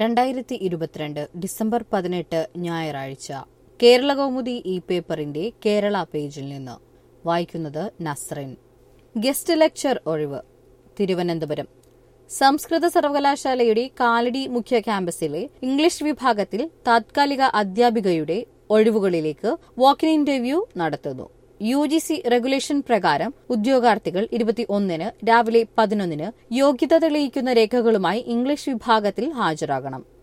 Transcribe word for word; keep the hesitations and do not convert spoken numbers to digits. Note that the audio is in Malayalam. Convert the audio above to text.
രണ്ടായിരത്തി ഇരുപത്തിരണ്ട് ഡിസംബർ പതിനെട്ട് ഞായറാഴ്ച കേരള കൗമുദി ഈ പേപ്പറിന്റെ കേരള പേജിൽ നിന്ന് വായിക്കുന്നത് നസ്റിൻ. ഗസ്റ്റ് ലെക്ചർ ഒഴിവ്. തിരുവനന്തപുരം സംസ്കൃത സർവകലാശാലയുടെ കാലടി മുഖ്യ ക്യാമ്പസിലെ ഇംഗ്ലീഷ് വിഭാഗത്തിൽ താത്കാലിക അധ്യാപികയുടെ ഒഴിവുകളിലേക്ക് വാക്കിൻ ഇന്റർവ്യൂ നടത്തുന്നു. യു ജി സി റെഗുലേഷൻ പ്രകാരം ഉദ്യോഗാർത്ഥികൾ ഇരുപത്തിയൊന്നിന് രാവിലെ പതിനൊന്നിന് യോഗ്യത തെളിയിക്കുന്ന രേഖകളുമായി ഇംഗ്ലീഷ് വിഭാഗത്തിൽ ഹാജരാകണം.